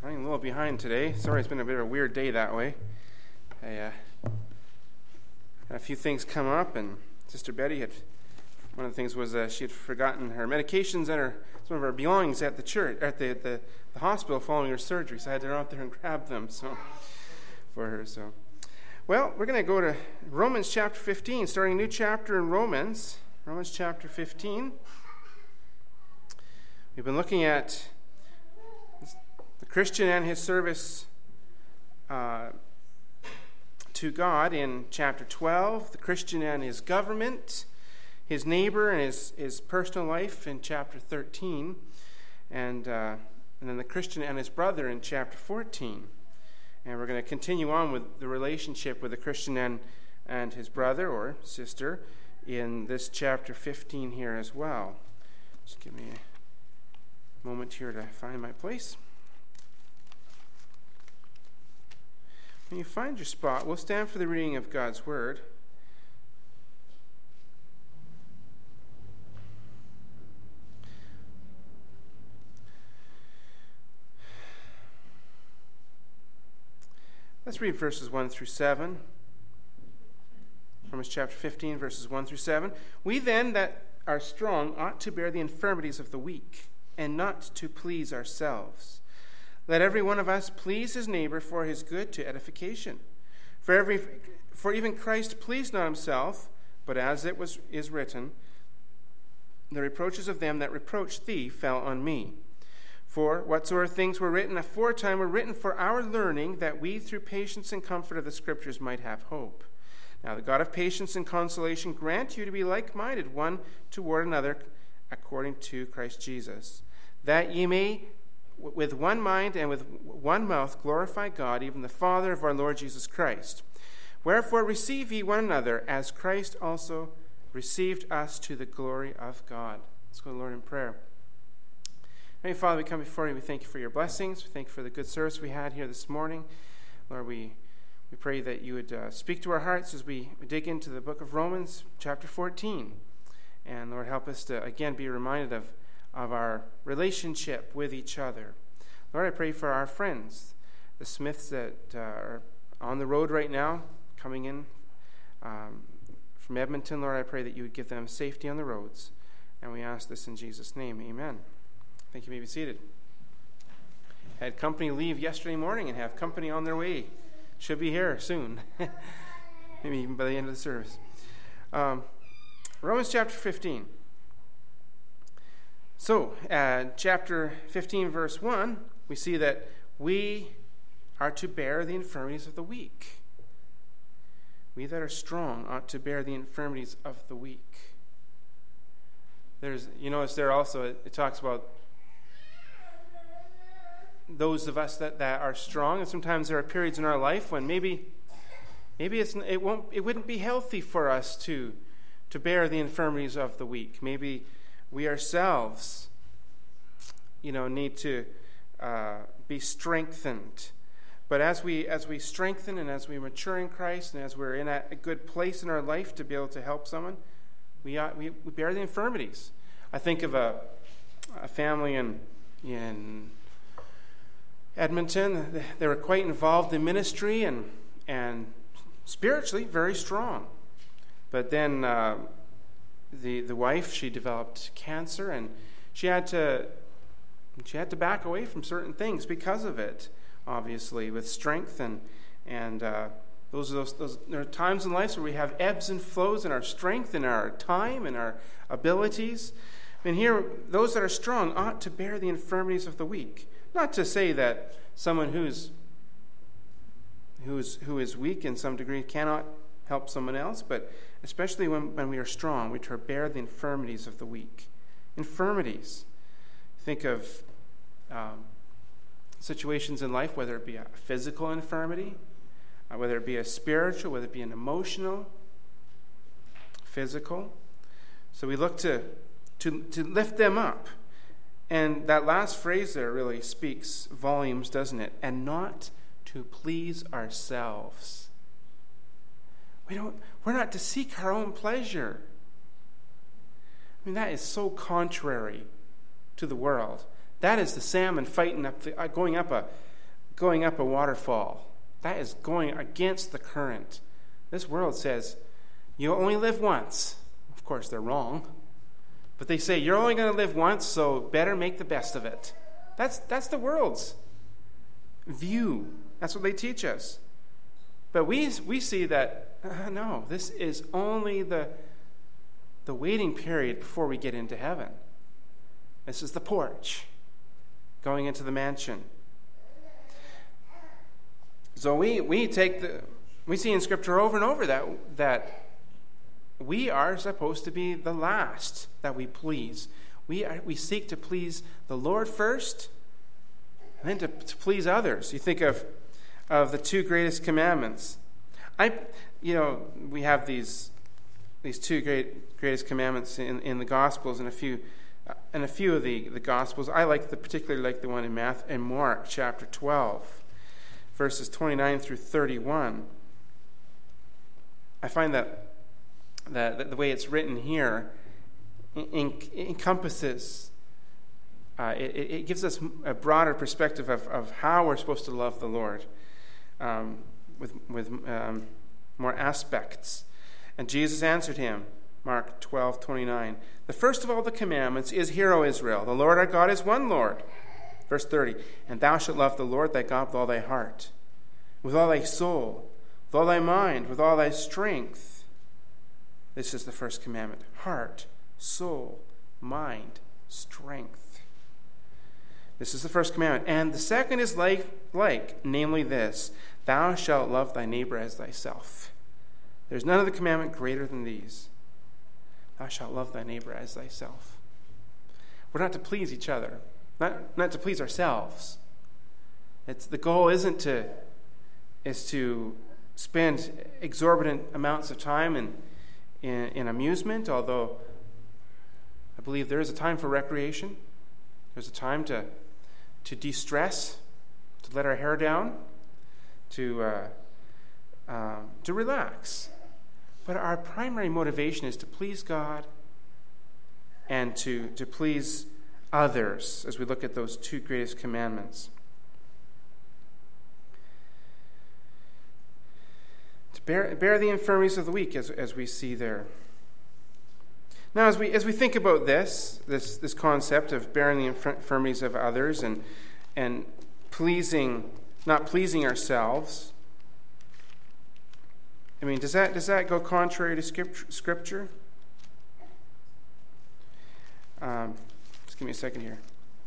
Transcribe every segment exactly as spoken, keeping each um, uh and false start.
running a little behind today. Sorry, it's been a bit of a weird day that way. I uh, had a few things come up, and Sister Betty had, one of the things was uh, she had forgotten her medications and her some of her belongings at the church, at the, the, the hospital following her surgery, so I had to run out there and grab them so for her. So, well, we're going to go to Romans chapter fifteen, starting a new chapter in Romans, Romans chapter fifteen. We've been looking at the Christian and his service uh, to God in chapter twelve, the Christian and his government, his neighbor and his, his personal life in chapter thirteen, and, uh, and then the Christian and his brother in chapter fourteen. And we're going to continue on with the relationship with the Christian and, and his brother or sister in this chapter fifteen here as well. Just give me a moment here to find my place. When you find your spot, we'll stand for the reading of God's Word. Let's read verses one through seven. Romans chapter fifteen, verses one through seven. We then that are strong ought to bear the infirmities of the weak, and not to please ourselves. Let every one of us please his neighbor for his good to edification. For every, for even Christ pleased not himself, but as it was is written, the reproaches of them that reproached thee fell on me. For whatsoever things were written aforetime were written for our learning, that we through patience and comfort of the Scriptures might have hope. Now the God of patience and consolation grant you to be like-minded one toward another, according to Christ Jesus, that ye may with one mind and with one mouth glorify God, even the Father of our Lord Jesus Christ. Wherefore receive ye one another, as Christ also received us to the glory of God. Let's go to the Lord in prayer. Heavenly Father, we come before you. We thank you for your blessings. We thank you for the good service we had here this morning. Lord, we, we pray that you would uh, speak to our hearts as we dig into the book of Romans, chapter fourteen. And Lord, help us to, again, be reminded of of our relationship with each other. Lord, I pray for our friends, the Smiths that uh, are on the road right now, coming in um, from Edmonton. Lord, I pray that you would give them safety on the roads. And we ask this in Jesus' name. Amen. Thank you. You may be seated. Had company leave yesterday morning and have company on their way. Should be here soon. Maybe even by the end of the service. Um, Romans chapter fifteen. So, uh, chapter fifteen, verse one, we see that we are to bear the infirmities of the weak. We that are strong ought to bear the infirmities of the weak. There's, you notice there also, it, it talks about those of us that, that are strong, and sometimes there are periods in our life when maybe maybe it's it won't it wouldn't be healthy for us to to bear the infirmities of the weak. Maybe we ourselves, you know, need to uh, be strengthened. But as we as we strengthen and as we mature in Christ and as we're in a, a good place in our life to be able to help someone, we ought, we, we bear the infirmities. I think of a, a family in in Edmonton. They were quite involved in ministry and and spiritually very strong. But then Uh, The the wife, she developed cancer, and she had to she had to back away from certain things because of it. Obviously, with strength and and uh, those are those those there are times in life where we have ebbs and flows in our strength, in our time, and our abilities. And here, those that are strong ought to bear the infirmities of the weak. Not to say that someone who's who's who is weak in some degree cannot help someone else, but especially when, when we are strong, we try to bear the infirmities of the weak. Infirmities. Think of um, situations in life, whether it be a physical infirmity, uh, whether it be a spiritual, whether it be an emotional, physical. So we look to, to, to lift them up. And that last phrase there really speaks volumes, doesn't it? And not to please ourselves. We don't, we're not to seek our own pleasure. I mean, that is so contrary to the world. That is the salmon fighting up, the, uh, going up a, going up a waterfall. That is going against the current. This world says, you only live once. Of course, they're wrong. But they say, you're only going to live once, so better make the best of it. That's, that's the world's view. That's what they teach us. But we we see that, uh, no, this is only the, the waiting period before we get into heaven. This is the porch going into the mansion. So we, we take the we see in Scripture over and over that that we are supposed to be the last that we please. We are, we seek to please the Lord first, and then to, to please others. You think of of the two greatest commandments. I, you know, we have these these two great greatest commandments in, in the Gospels, and a few uh, and a few of the, the Gospels. I like the particularly like the one in Matthew and Mark chapter twelve, verses twenty-nine through thirty-one. I find that that, that the way it's written here en- encompasses. Uh, it, it gives us a broader perspective of, of how we're supposed to love the Lord, um, with with um, more aspects. And Jesus answered him, Mark twelve twenty-nine. The first of all the commandments is, Hear, O Israel, the Lord our God is one Lord. Verse thirty. And thou shalt love the Lord thy God with all thy heart, with all thy soul, with all thy mind, with all thy strength. This is the first commandment. Heart, soul, mind, strength. This is the first commandment. And the second is like, like, namely this, thou shalt love thy neighbor as thyself. There's none other commandment greater than these. Thou shalt love thy neighbor as thyself. We're not to please each other, not, not to please ourselves. It's, the goal isn't to, is to spend exorbitant amounts of time in, in, in amusement, although I believe there is a time for recreation. There's a time to to de-stress, to let our hair down, to uh, um, to relax. But our primary motivation is to please God and to, to please others as we look at those two greatest commandments. To bear, bear the infirmities of the weak, as, as we see there. Now, as we as we think about this, this this concept of bearing the infirmities of others and and pleasing, not pleasing ourselves, I mean, does that does that go contrary to Scripture? Um, just give me a second here.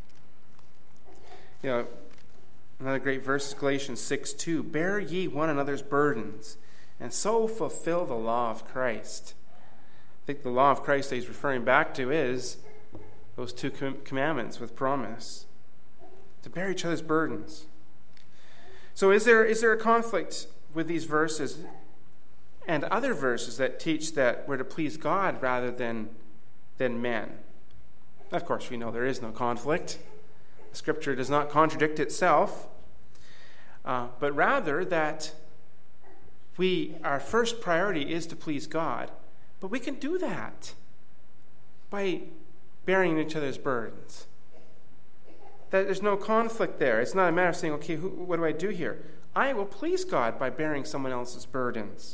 You know, another great verse is Galatians six two. Bear ye one another's burdens, and so fulfill the law of Christ. I think the law of Christ that he's referring back to is those two com- commandments with promise. To bear each other's burdens. So is there is there a conflict with these verses and other verses that teach that we're to please God rather than, than men? Of course, we know there is no conflict. Scripture does not contradict itself, uh, but rather that we our first priority is to please God. But we can do that by bearing each other's burdens. That there's no conflict there. It's not a matter of saying, okay, who, what do I do here? I will please God by bearing someone else's burdens.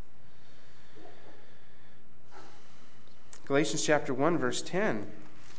Galatians chapter one, verse ten.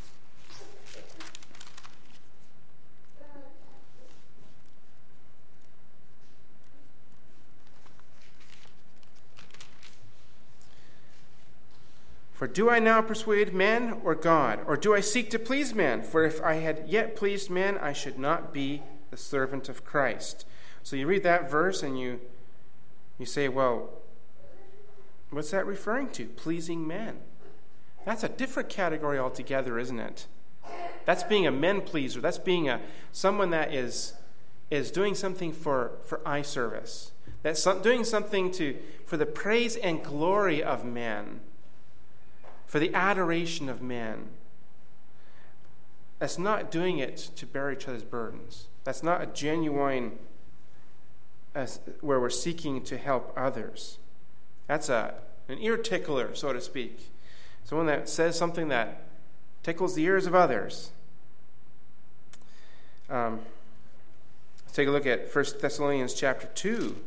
For do I now persuade men or God? Or do I seek to please men? For if I had yet pleased men, I should not be the servant of Christ. So you read that verse and you you say, well, what's that referring to? Pleasing men. That's a different category altogether, isn't it? That's being a men pleaser. That's being a someone that is is doing something for, for eye service. That's some, doing something to for the praise and glory of men. For the adoration of men. That's not doing it to bear each other's burdens. That's not a genuine uh, where we're seeking to help others. That's a an ear tickler, so to speak. Someone that says something that tickles the ears of others. Um, take a look at First Thessalonians chapter two.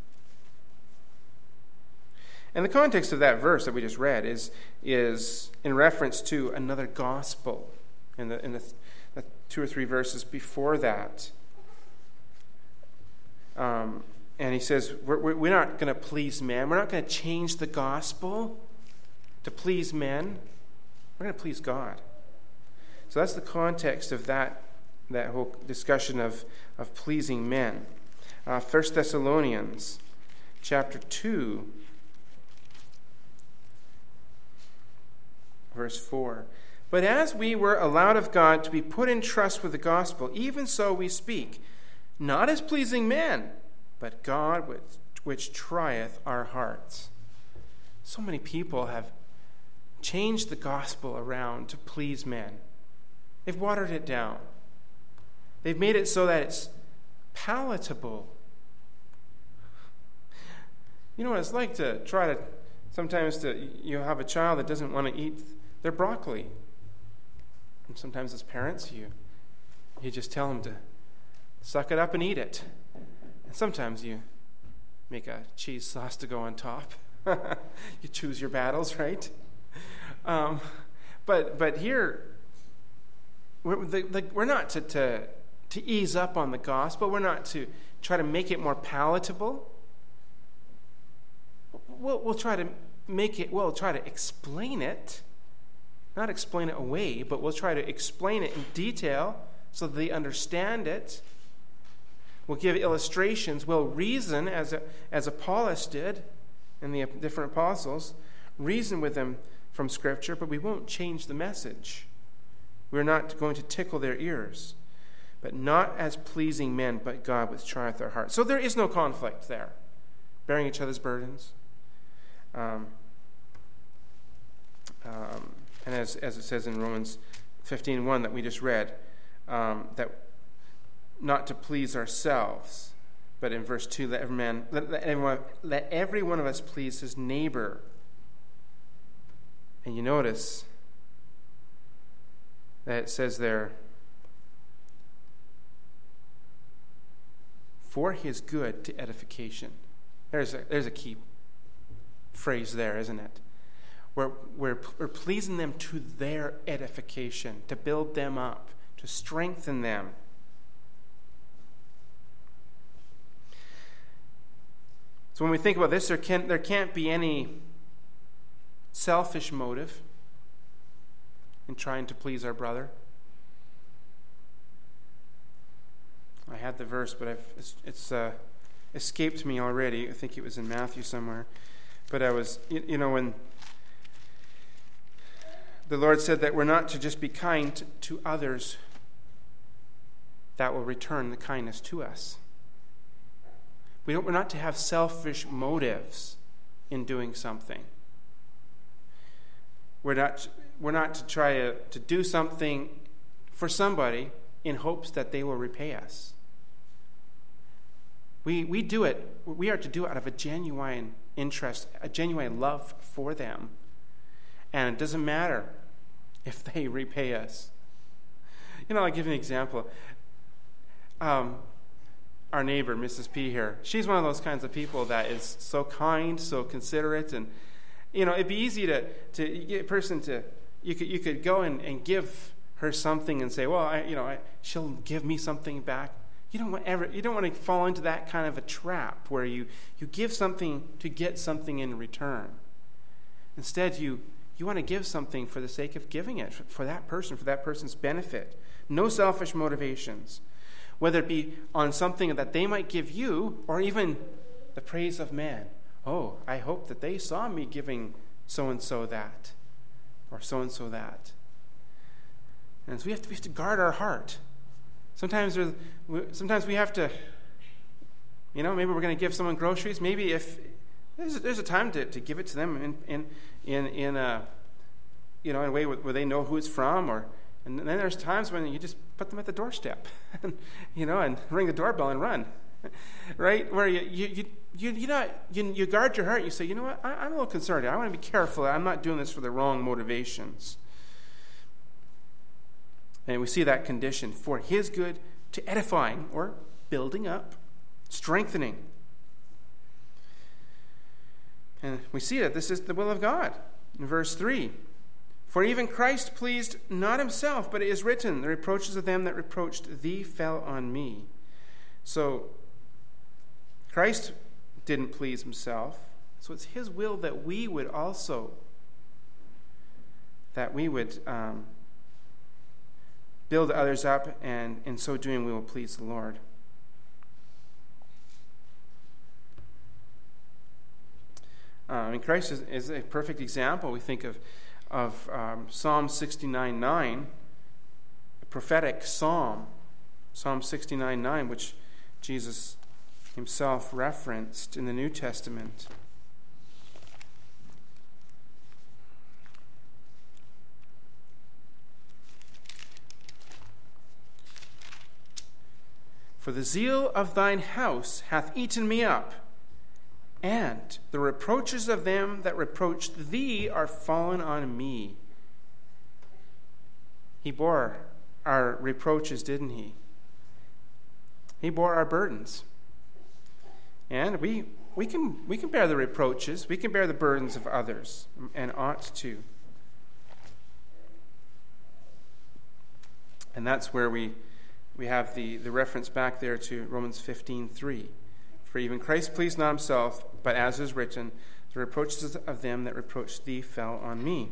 And the context of that verse that we just read is, is in reference to another gospel in the, in the, the two or three verses before that. Um, and he says, we're, we're not going to please men. We're not going to change the gospel to please men. We're going to please God. So that's the context of that, that whole discussion of, of pleasing men. Uh, First Thessalonians chapter two, verse four. But as we were allowed of God to be put in trust with the gospel, even so we speak, not as pleasing men, but God which, which trieth our hearts. So many people have changed the gospel around to please men. They've watered it down. They've made it so that it's palatable. You know what it's like to try to, sometimes to you have a child that doesn't want to eat their broccoli. And sometimes as parents, you you just tell them to suck it up and eat it. And sometimes you make a cheese sauce to go on top. You choose your battles, right? Um, but but here, we're, the, the, we're not to, to to ease up on the gospel. We're not to try to make it more palatable. We'll, we'll try to make it, we'll try to explain it. Not explain it away, but we'll try to explain it in detail so that they understand it. We'll give illustrations. We'll reason, as, as Apollos did and the different apostles, reason with them from Scripture, but we won't change the message. We're not going to tickle their ears. But not as pleasing men, but God which trieth our hearts. So there is no conflict there. Bearing each other's burdens. Um, um, and as, as it says in Romans fifteen one that we just read, um, that not to please ourselves, but in verse two, let every man, let, let, everyone, let every one of us please his neighbor. And you notice that it says there, for his good to edification. There's a, there's a key phrase there, isn't it? We're, we're, we're pleasing them to their edification, to build them up, to strengthen them. So when we think about this, there, can, there can't be any selfish motive in trying to please our brother. I had the verse, but I've, it's, it's uh, escaped me already. I think it was in Matthew somewhere. But I was, you, you know, when the Lord said that we're not to just be kind to, to others, that will return the kindness to us. We don't, we're not to have selfish motives in doing something. We're not, we're not to try to, to do something for somebody in hopes that they will repay us. We we do it, we are to do it out of a genuine interest, a genuine love for them. And it doesn't matter if they repay us. You know, I'll give you an example. Um, our neighbor, Missus P here, she's one of those kinds of people that is so kind, so considerate, and, you know, it'd be easy to, to get a person to, you could you could go and, and give her something and say, well, I, you know, I, she'll give me something back. You don't want ever. You don't want to fall into that kind of a trap where you, you give something to get something in return. Instead, you you want to give something for the sake of giving it, for that person, for that person's benefit. No selfish motivations, whether it be on something that they might give you or even the praise of man. Oh, I hope that they saw me giving so-and-so that or so-and-so that. And so we have to, we have to guard our heart. Sometimes, there's, sometimes we have to, you know, maybe we're going to give someone groceries. Maybe if there's a, there's a time to, to give it to them in in in, in a, you know, in a way where they know who it's from, or and then there's times when you just put them at the doorstep, and, you know, and ring the doorbell and run, right? Where you you you you you know you, you guard your heart. You say, you know what, I, I'm a little concerned. I want to be careful. I'm not doing this for the wrong motivations. And we see that condition, for his good to edifying, or building up, strengthening. And we see that this is the will of God. In verse three, for even Christ pleased not himself, but it is written, the reproaches of them that reproached thee fell on me. So Christ didn't please himself. So it's his will that we would also, that we would um, build others up, and in so doing we will please the Lord. Uh, and Christ is, is a perfect example. We think of, of um, Psalm sixty-nine nine, a prophetic psalm, Psalm sixty-nine nine, which Jesus himself referenced in the New Testament. For the zeal of thine house hath eaten me up, and the reproaches of them that reproached thee are fallen on me. He bore our reproaches, didn't he? He bore our burdens. And we we can we can bear the reproaches, we can bear the burdens of others, and ought to. And that's where we we have the, the reference back there to Romans fifteen three. For even Christ pleased not himself, but as is written, the reproaches of them that reproached thee fell on me.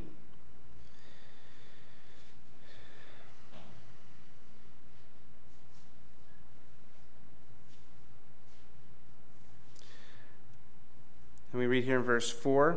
And we read here in verse four,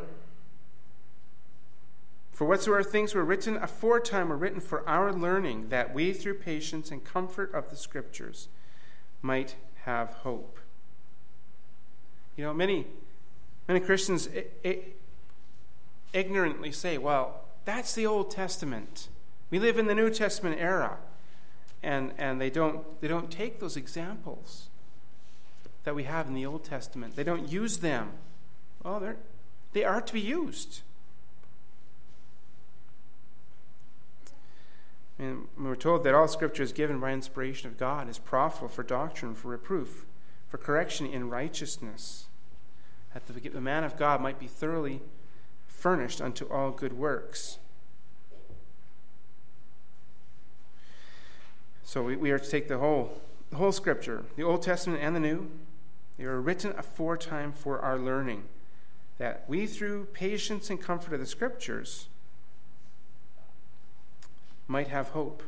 for whatsoever things were written aforetime were written for our learning, that we through patience and comfort of the Scriptures might have hope. You know, many many Christians I- I ignorantly say, well, that's the Old Testament. We live in the New Testament era. And and they don't they don't take those examples that we have in the Old Testament. They don't use them. Well, they're, they are to be used. And we're told that all Scripture is given by inspiration of God, is profitable for doctrine, for reproof, for correction in righteousness, that the, the man of God might be thoroughly furnished unto all good works. So we, we are to take the whole, the whole Scripture, the Old Testament and the New. They were written aforetime for our learning, that we through patience and comfort of the Scriptures might have hope.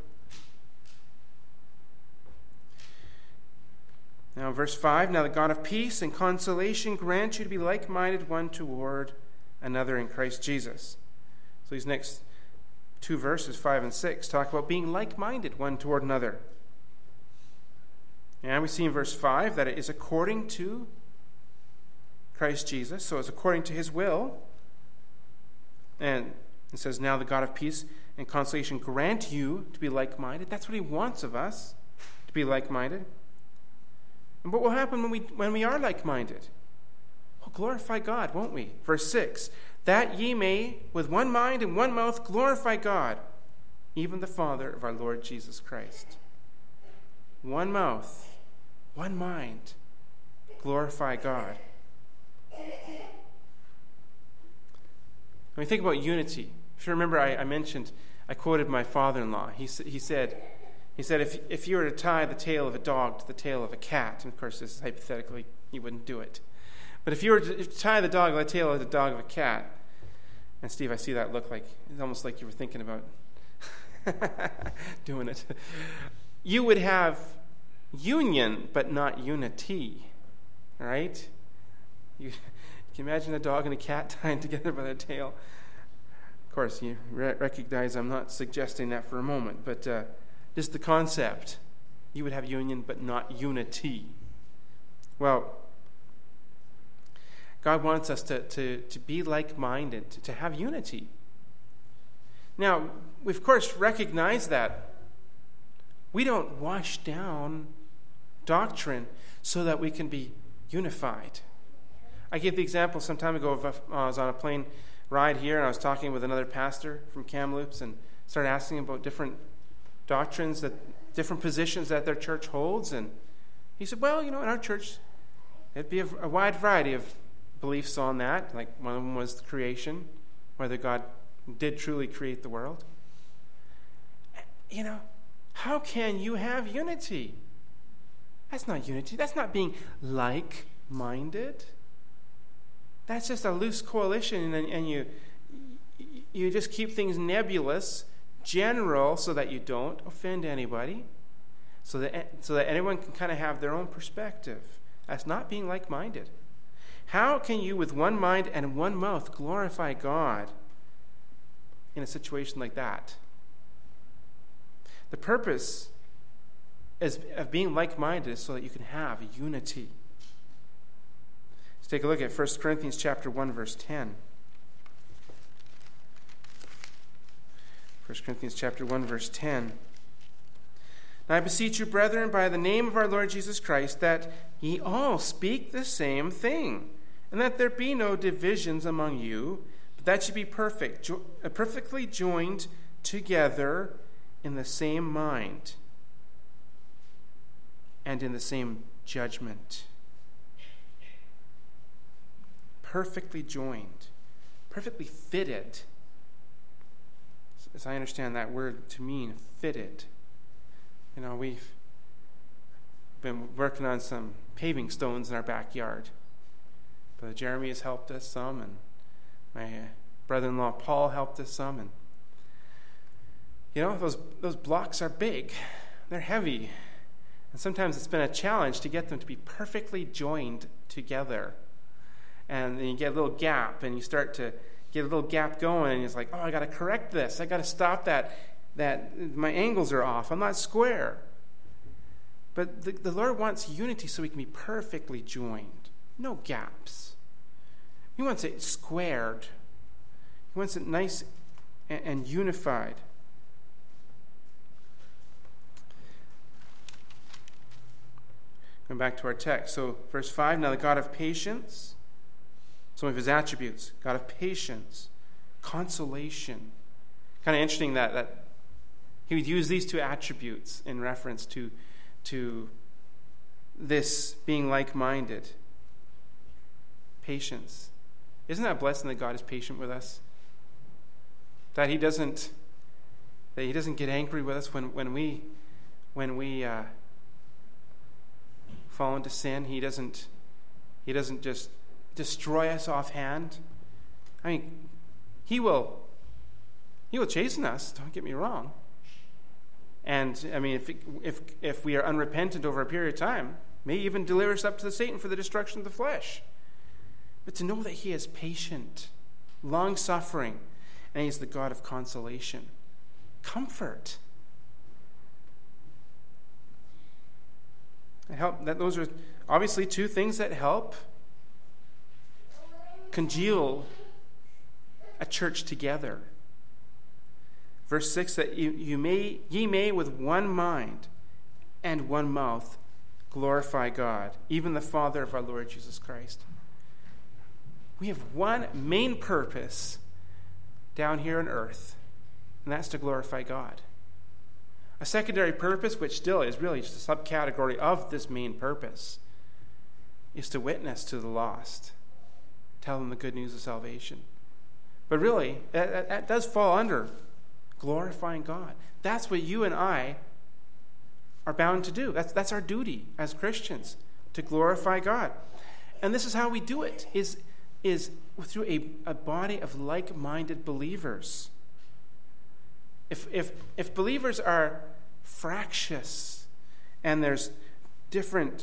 Now, verse five, now the God of peace and consolation grant you to be like-minded one toward another in Christ Jesus. So these next two verses, five and six, talk about being like-minded one toward another. And we see in verse five that it is according to Christ Jesus, so it's according to his will. And it says, now the God of peace and consolation grant you to be like-minded. That's what he wants of us, to be like-minded. And what will happen when we when we are like-minded? We'll glorify God, won't we? Verse six, that ye may with one mind and one mouth glorify God, even the Father of our Lord Jesus Christ. One mouth, one mind, glorify God. When we think about unity, if you remember, I, I mentioned, I quoted my father-in-law. He, he said, he said, if if you were to tie the tail of a dog to the tail of a cat, and of course this is hypothetically, you wouldn't do it. But if you were to tie the dog to the tail of the dog of a cat, and Steve, I see that look like, it's almost like you were thinking about doing it. You would have union, but not unity, right? You, you can imagine a dog and a cat tying together by their tail. Of course, you re- recognize I'm not suggesting that for a moment, but uh, just the concept. You would have union, but not unity. Well, God wants us to, to, to be like-minded, to, to have unity. Now, we of course recognize that we don't wash down doctrine so that we can be unified. I gave the example some time ago of uh, I was on a plane ride here, and I was talking with another pastor from Kamloops and started asking him about different doctrines, that different positions that their church holds, and He said, well, you know, in our church, it'd be a, a wide variety of beliefs on that. Like one of them was creation, whether God did truly create the world. You know, how can you have unity? That's not unity. That's not being like-minded. That's just a loose coalition, and, and you you just keep things nebulous, general, so that you don't offend anybody, so that so that anyone can kind of have their own perspective. That's not being like-minded. How can you, with one mind and one mouth, glorify God in a situation like that? The purpose is, of being like-minded is so that you can have unity. Let's take a look at First Corinthians chapter one, verse ten. First Corinthians chapter one, verse ten. Now I beseech you, brethren, by the name of our Lord Jesus Christ, that ye all speak the same thing, and that there be no divisions among you, but that ye be perfect, jo- perfectly joined together in the same mind and in the same judgment. Perfectly joined, perfectly fitted. As I understand that word to mean fitted. You know, we've been working on some paving stones in our backyard. Brother Jeremy has helped us some, and my brother-in-law Paul helped us some, and you know, those those blocks are big. They're heavy. And sometimes it's been a challenge to get them to be perfectly joined together. And then you get a little gap, and you start to get a little gap going, and it's like, oh, I got to correct this. I got to stop that. That my angles are off. I'm not square. But the, the Lord wants unity so we can be perfectly joined. No gaps. He wants it squared. He wants it nice and, and unified. Going back to our text. So, verse five, now the God of patience, some of his attributes, God of patience, consolation. Kind of interesting that, that he would use these two attributes in reference to, to this being like-minded. Patience. Isn't that a blessing that God is patient with us? That he doesn't that he doesn't get angry with us when, when we when we uh, fall into sin. He doesn't he doesn't just destroy us offhand. I mean, he will he will chasten us, don't get me wrong. And I mean, if if if we are unrepentant over a period of time, may even deliver us up to the Satan for the destruction of the flesh. But to know that he is patient, long-suffering, and he's the God of consolation, comfort. Help. That those are obviously two things that help congeal a church together. Verse six, that you, you may ye may with one mind and one mouth glorify God, even the Father of our Lord Jesus Christ. We have one main purpose down here on earth, and that's to glorify God. A secondary purpose, which still is really just a subcategory of this main purpose, is to witness to the lost, tell them the good news of salvation. But really, that, that does fall under glorifying God. That's what you and I are bound to do. That's, that's our duty as Christians, to glorify God. And this is how we do it, is, is through a, a body of like-minded believers. If, if, if believers are fractious and there's different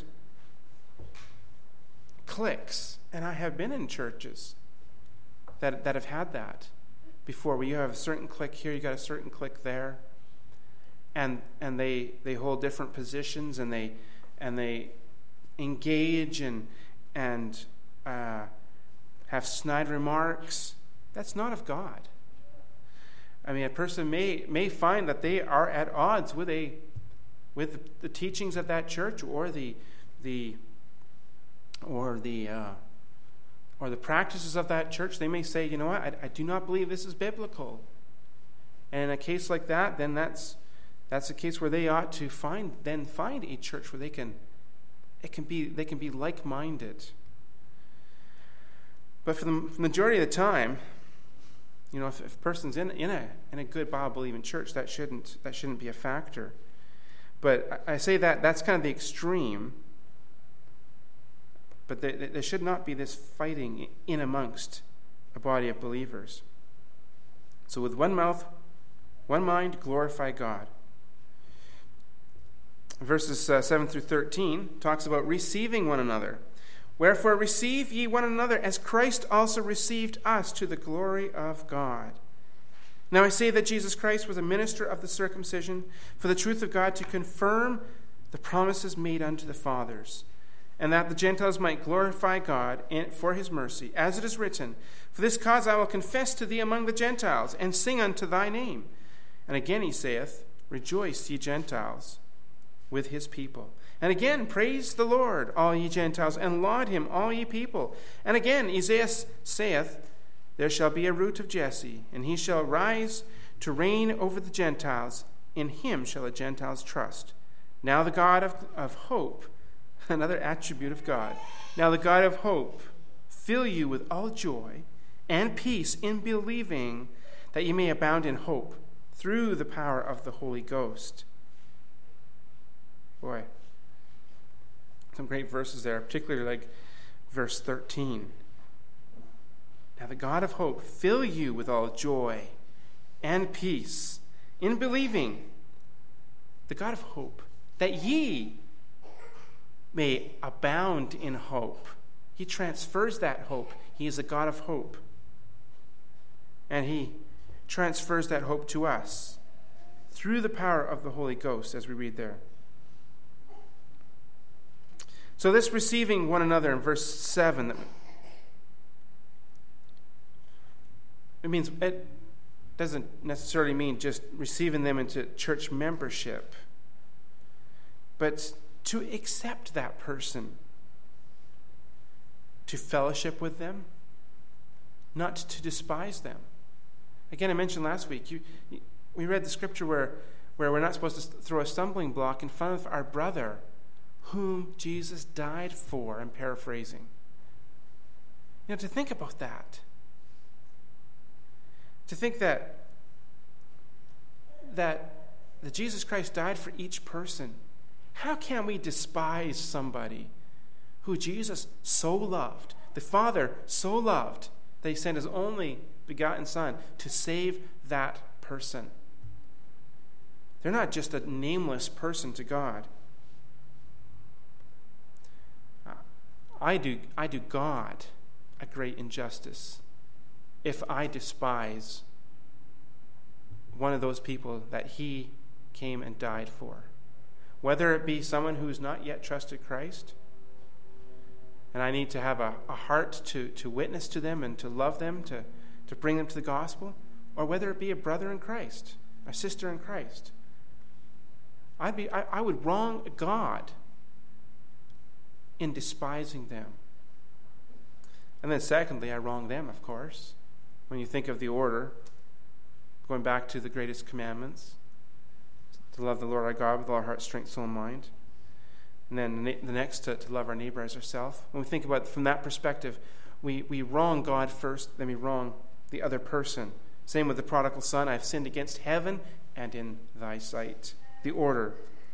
cliques, and I have been in churches that, that have had that before, where you have a certain clique here, you got a certain clique there, and and they they hold different positions, and they and they engage and and uh, have snide remarks. That's not of God. I mean, a person may may find that they are at odds with a with the teachings of that church, or the the or the uh, or the practices of that church. They may say, you know what, I, I do not believe this is biblical. And in a case like that, then that's that's a case where they ought to find then find a church where they can it can be they can be like-minded. But for the majority of the time, you know, if, if a person's in in a in a good Bible-believing church, that shouldn't that shouldn't be a factor. But I, I say that that's kind of the extreme. But there, there should not be this fighting in amongst a body of believers. So with one mouth, one mind, glorify God. Verses uh, seven through thirteen talks about receiving one another. Wherefore receive ye one another as Christ also received us to the glory of God. Now I say that Jesus Christ was a minister of the circumcision for the truth of God, to confirm the promises made unto the fathers, and that the Gentiles might glorify God for his mercy. As it is written, for this cause I will confess to thee among the Gentiles, and sing unto thy name. And again he saith, rejoice, ye Gentiles, with his people. And again, praise the Lord, all ye Gentiles, and laud him, all ye people. And again, Isaiah saith, there shall be a root of Jesse, and he shall rise to reign over the Gentiles. In him shall the Gentiles trust. Now the God of, of hope, another attribute of God, now the God of hope fill you with all joy and peace in believing, that ye may abound in hope through the power of the Holy Ghost. Boy, some great verses there, particularly like verse thirteen. Now the God of hope fill you with all joy and peace in believing, the God of hope, that ye may abound in hope. He transfers that hope. He is a God of hope. And he transfers that hope to us through the power of the Holy Ghost, as we read there. So this receiving one another in verse seven, it means it doesn't necessarily mean just receiving them into church membership, but to accept that person, to fellowship with them, not to despise them. Again, I mentioned last week, you, you, we read the scripture where, where we're not supposed to throw a stumbling block in front of our brother whom Jesus died for. I'm paraphrasing. You know, to think about that. To think that, that, that Jesus Christ died for each person. How can we despise somebody who Jesus so loved, the Father so loved, that he sent his only begotten Son to save that person? They're not just a nameless person to God. I do, I do God a great injustice if I despise one of those people that he came and died for. Whether it be someone who's not yet trusted Christ, and I need to have a, a heart to, to witness to them and to love them, to, to bring them to the gospel, or whether it be a brother in Christ, a sister in Christ. I'd be, I, I would wrong God in despising them. And then secondly, I wrong them, of course. When you think of the order, going back to the greatest commandments, to love the Lord our God with all our heart, strength, soul, and mind. And then the next, to, to love our neighbor as ourselves. When we think about it from that perspective, we, we wrong God first, then we wrong the other person. Same with the prodigal son. I've sinned against heaven and in thy sight. The order.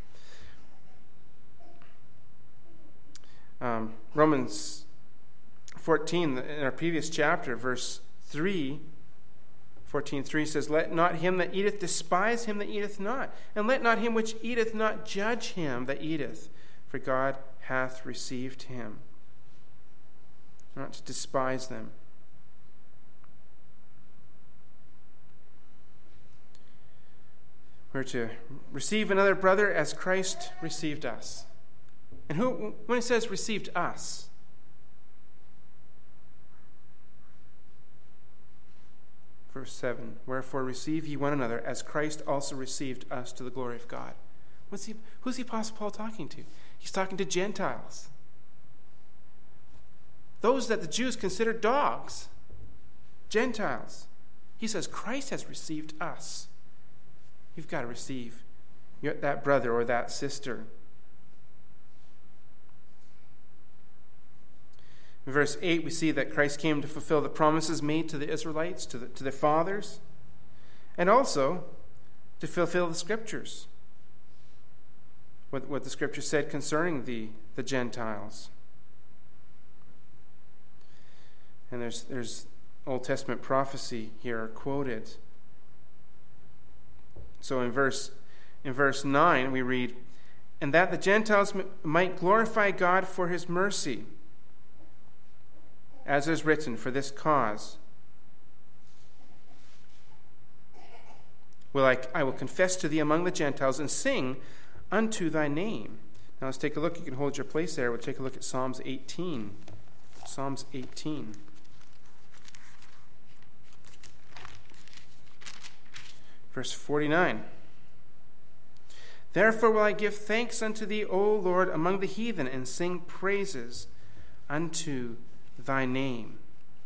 Um, Romans fourteen, in our previous chapter, verse three, fourteen three says, let not him that eateth despise him that eateth not, and let not him which eateth not judge him that eateth, for God hath received him. Not to despise them. We're to receive another brother as Christ received us. And who, when it says received us, verse seven, wherefore receive ye one another as Christ also received us to the glory of God. What's he, who's the Apostle Paul talking to? He's talking to Gentiles. Those that the Jews considered dogs. Gentiles. He says Christ has received us. You've got to receive that brother or that sister. In verse eight, we see that Christ came to fulfill the promises made to the Israelites, to, the, to their fathers, and also to fulfill the Scriptures, what, what the Scripture said concerning the, the Gentiles. And there's, there's Old Testament prophecy here quoted. So in verse, in verse nine, we read, "And that the Gentiles m- might glorify God for his mercy, as is written, for this cause will I, I will confess to thee among the Gentiles and sing unto thy name." Now let's take a look. You can hold your place there. We'll take a look at Psalms eighteen. Psalms eighteen. Verse forty-nine. "Therefore will I give thanks unto thee, O Lord, among the heathen, and sing praises unto thy name."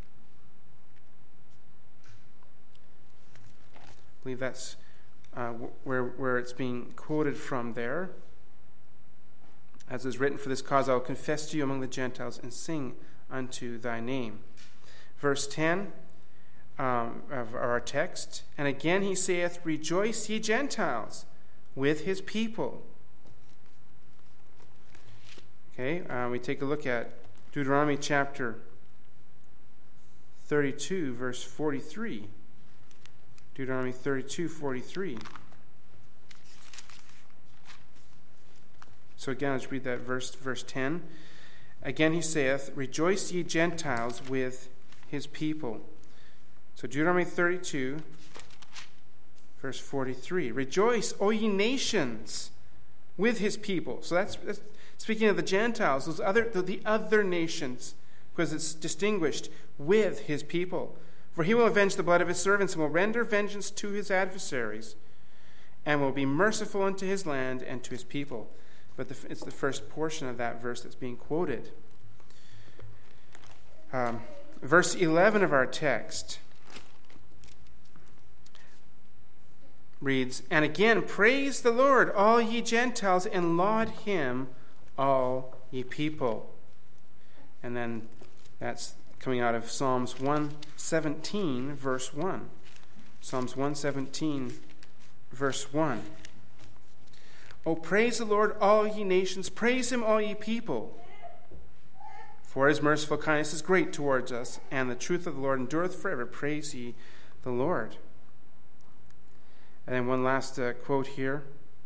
I believe that's uh, where, where it's being quoted from there. "As is written, for this cause I will confess to you among the Gentiles and sing unto thy name." Verse ten um, of our text, "And again he saith, Rejoice, ye Gentiles, with his people." Okay, uh, we take a look at Deuteronomy chapter thirty-two, verse forty-three. Deuteronomy thirty-two, forty-three. So again, let's read that verse, verse ten. "Again he saith, Rejoice, ye Gentiles, with his people." So Deuteronomy thirty-two, verse forty-three. "Rejoice, O ye nations, with his people." So that's, that's speaking of the Gentiles, those other the other nations, because it's distinguished with his people. "For he will avenge the blood of his servants, and will render vengeance to his adversaries, and will be merciful unto his land and to his people." But the, it's the first portion of that verse that's being quoted. Um, verse eleven of our text reads, "And again, praise the Lord, all ye Gentiles, and laud him, all ye people." And then that's coming out of Psalms one seventeen, verse one. Psalms one seventeen, verse one. "O praise the Lord, all ye nations, praise him, all ye people. For his merciful kindness is great towards us, and the truth of the Lord endureth forever. Praise ye the Lord." And then one last uh, quote here.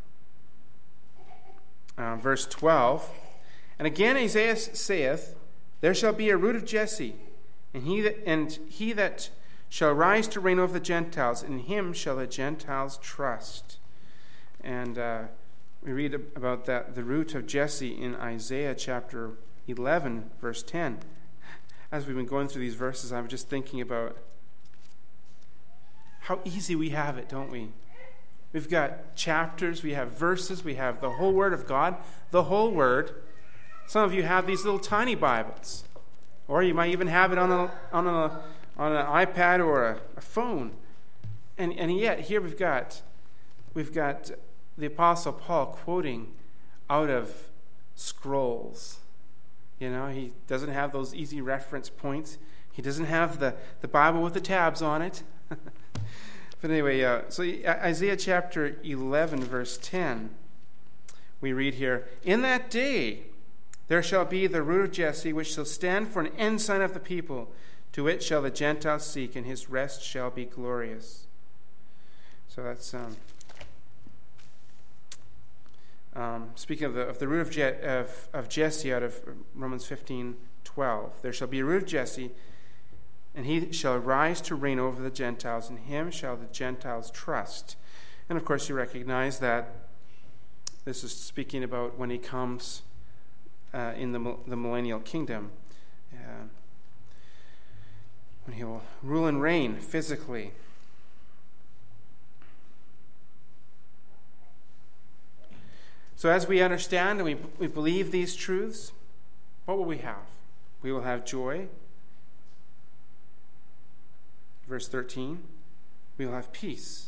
Uh, verse twelve. "And again Isaiah saith, There shall be a root of Jesse, and he that, and he that shall rise to reign over the Gentiles, in him shall the Gentiles trust." And uh, we read about that, the root of Jesse, in Isaiah chapter eleven, verse ten. As we've been going through these verses, I'm just thinking about how easy we have it, don't we? We've got chapters, we have verses, we have the whole Word of God, the whole Word. Some of you have these little tiny Bibles, or you might even have it on a on a on an iPad or a, a phone. And and yet here we've got we've got the Apostle Paul quoting out of scrolls. You know, he doesn't have those easy reference points. He doesn't have the, the Bible with the tabs on it. But anyway, uh, so Isaiah chapter eleven, verse ten, we read here, "In that day there shall be the root of Jesse, which shall stand for an ensign of the people. To it shall the Gentiles seek, and his rest shall be glorious." So that's um, um, speaking of the of the root of, Je- of of Jesse out of Romans fifteen twelve. "There shall be a root of Jesse, and he shall rise to reign over the Gentiles, and him shall the Gentiles trust." And of course, you recognize that this is speaking about when he comes uh, in the the millennial kingdom, uh, when he will rule and reign physically. So as we understand and we, we believe these truths, what will we have? We will have joy. Verse thirteen, we will have peace.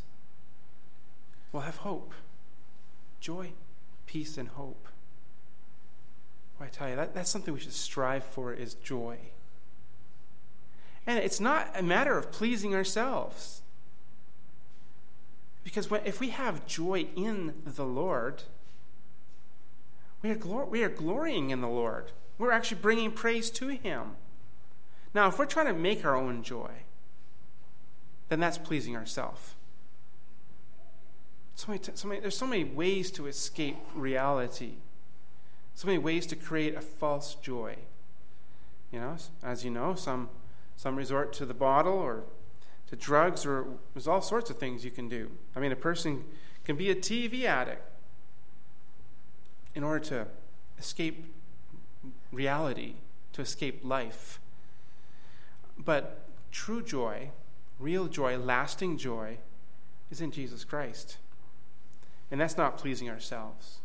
We'll have hope. Joy, peace, and hope. I tell you, that, that's something we should strive for, is joy. And it's not a matter of pleasing ourselves. Because when, if we have joy in the Lord, we are, glor- we are glorying in the Lord. We're actually bringing praise to Him. Now, if we're trying to make our own joy, then that's pleasing ourselves. So many, t- so many, there's so many ways to escape reality. So many ways to create a false joy. You know, as you know, some some resort to the bottle or to drugs, or there's all sorts of things you can do. I mean, a person can be a T V addict in order to escape reality, to escape life. But true joy, real joy, lasting joy, is in Jesus Christ. And that's not pleasing ourselves.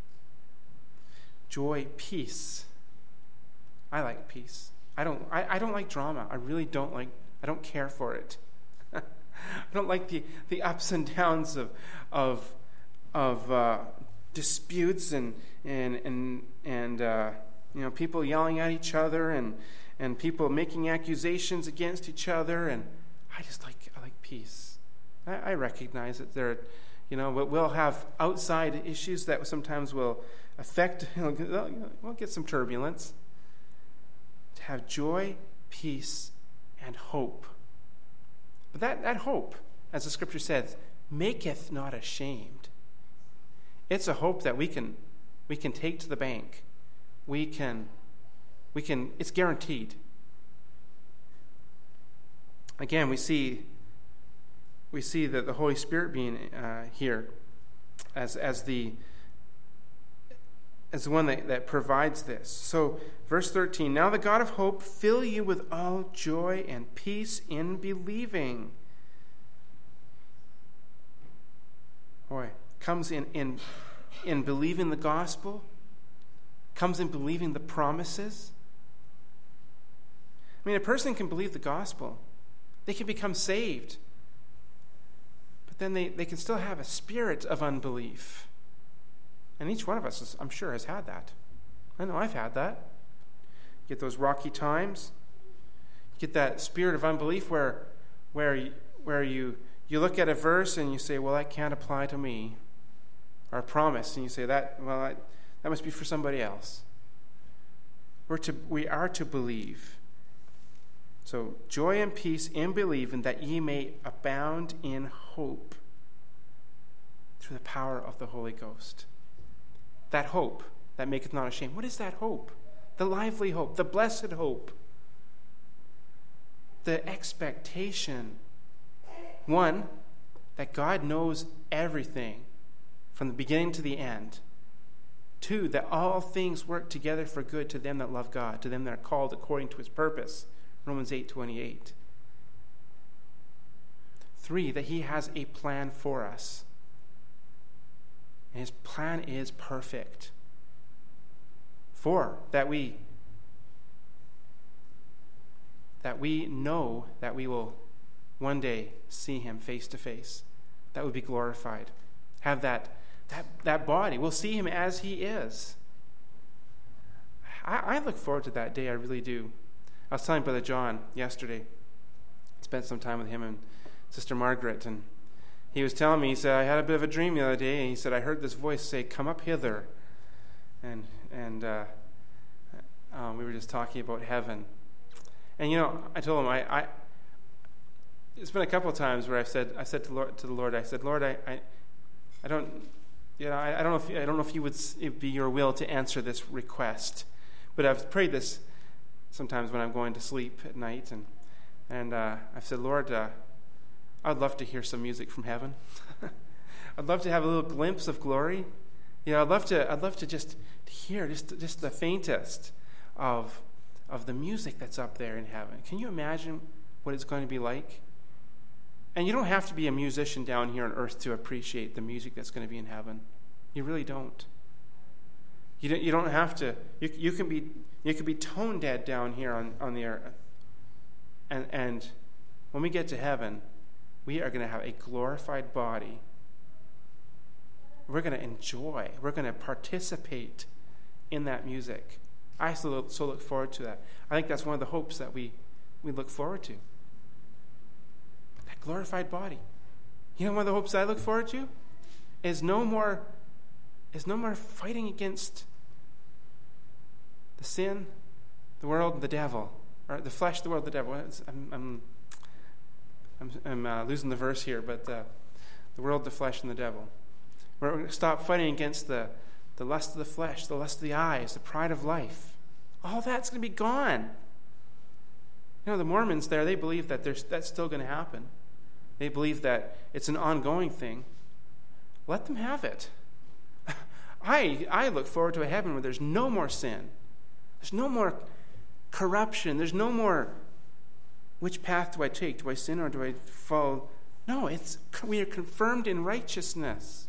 Joy, peace. I like peace. I don't I, I don't like drama. I really don't like I don't care for it. I don't like the, the ups and downs of of of uh, disputes and and and and uh, you know, people yelling at each other and and people making accusations against each other. And I just like I like peace. I, I recognize that there, you know, we'll have outside issues that sometimes will affect. You know, we'll get some turbulence. To have joy, peace, and hope. But that, that hope, as the scripture says, maketh not ashamed. It's a hope that we can we can take to the bank. We can we can it's guaranteed. Again, we see we see that the Holy Spirit being uh, here as as the as the one that, that provides this. So, verse thirteen, now the God of hope fill you with all joy and peace in believing. Boy, comes in, in, in believing the gospel, comes in believing the promises. I mean, a person can believe the gospel. They can become saved. But then they, they can still have a spirit of unbelief. And each one of us, is, I'm sure, has had that. I know I've had that. You get those rocky times. You get that spirit of unbelief where, where, you, where you, you look at a verse and you say, well, that can't apply to me. Or a promise, and you say, that, well, I, that must be for somebody else. We're to, we are to believe. So, joy and peace in believing, that ye may abound in hope through the power of the Holy Ghost. That hope that maketh not ashamed. What is that hope? The lively hope, the blessed hope, the expectation. One, that God knows everything from the beginning to the end. Two, that all things work together for good to them that love God, to them that are called according to his purpose. Romans eight twenty-eight. Three, that he has a plan for us. And his plan is perfect. Four, that we that we know that we will one day see him face to face. That would be glorified. Have that that that body. We'll see him as he is. I, I look forward to that day. I really do. I was telling Brother John yesterday. Spent some time with him and Sister Margaret, and he was telling me, he said, I had a bit of a dream the other day, and he said, I heard this voice say, come up hither. And and uh, um, we were just talking about heaven. And, you know, I told him, I, I it's been a couple of times where I've said, I said to, Lord, to the Lord, I said, Lord, I, I, I don't, you know, I, I don't know if I don't know if you would it'd be your will to answer this request, but I've prayed this sometimes when I'm going to sleep at night, and and uh, I've said, Lord, uh, I'd love to hear some music from heaven. I'd love to have a little glimpse of glory. You know, I'd love to. I'd love to just hear just just the faintest of of the music that's up there in heaven. Can you imagine what it's going to be like? And you don't have to be a musician down here on earth to appreciate the music that's going to be in heaven. You really don't. You don't. You don't have to. You you can be you can be tone dead down here on, on the earth. And and when we get to heaven, we are going to have a glorified body. We're going to enjoy. We're going to participate in that music. I so look, so look forward to that. I think that's one of the hopes that we, we look forward to. That glorified body. You know, one of the hopes I look forward to is no more, is no more fighting against the sin, the world, and the devil. Or the flesh, the world, the devil. I'm, I'm, I'm, I'm uh, losing the verse here, but uh, the world, the flesh, and the devil. We're going to stop fighting against the, the lust of the flesh, the lust of the eyes, the pride of life. All that's going to be gone. You know, the Mormons there, they believe that there's, that's still going to happen. They believe that it's an ongoing thing. Let them have it. I, I look forward to a heaven where there's no more sin. There's no more corruption. There's no more, which path do I take? Do I sin or do I follow? No, it's we are confirmed in righteousness.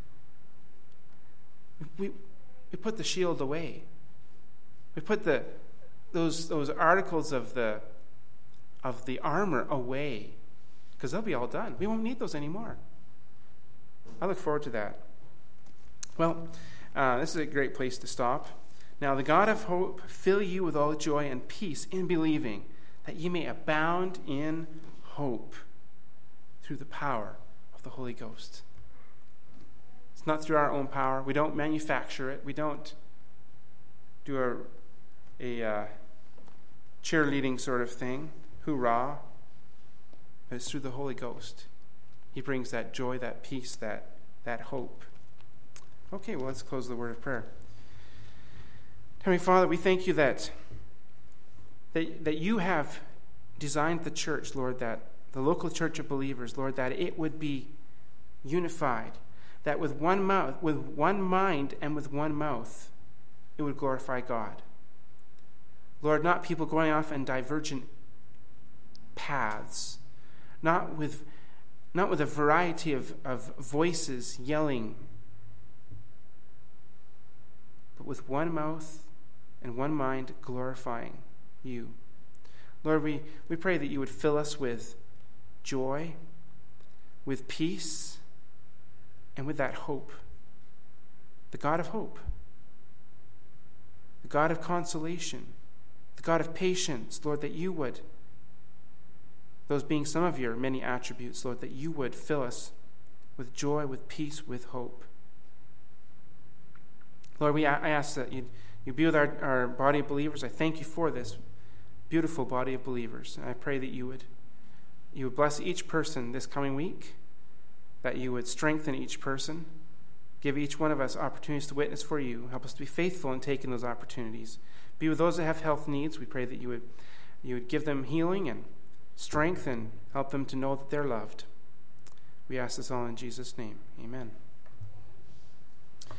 We, we put the shield away. We put the those those articles of the of the armor away, because they'll be all done. We won't need those anymore. I look forward to that. Well, uh, this is a great place to stop. Now, the God of hope fill you with all joy and peace in believing, that ye may abound in hope through the power of the Holy Ghost. It's not through our own power. We don't manufacture it. We don't do a, a uh, cheerleading sort of thing. Hoorah. But it's through the Holy Ghost. He brings that joy, that peace, that, that hope. Okay, well, let's close the word of prayer. Heavenly Father, we thank you that, that, that you have designed the church, Lord, that the local church of believers, Lord, that it would be unified, that with one mouth, with one mind and with one mouth, it would glorify God. Lord, not people going off in divergent paths, not with, not with a variety of, of voices yelling, but with one mouth and one mind glorifying you. Lord, we, we pray that you would fill us with joy, with peace, and with that hope. The God of hope. The God of consolation. The God of patience, Lord, that you would, those being some of your many attributes, Lord, that you would fill us with joy, with peace, with hope. Lord, we I ask that you'd, you be with our, our body of believers. I thank you for this beautiful body of believers. And I pray that you would, you would bless each person this coming week, that you would strengthen each person, give each one of us opportunities to witness for you. Help us to be faithful in taking those opportunities. Be with those that have health needs. We pray that you would, you would give them healing and strength and help them to know that they're loved. We ask this all in Jesus' name. Amen.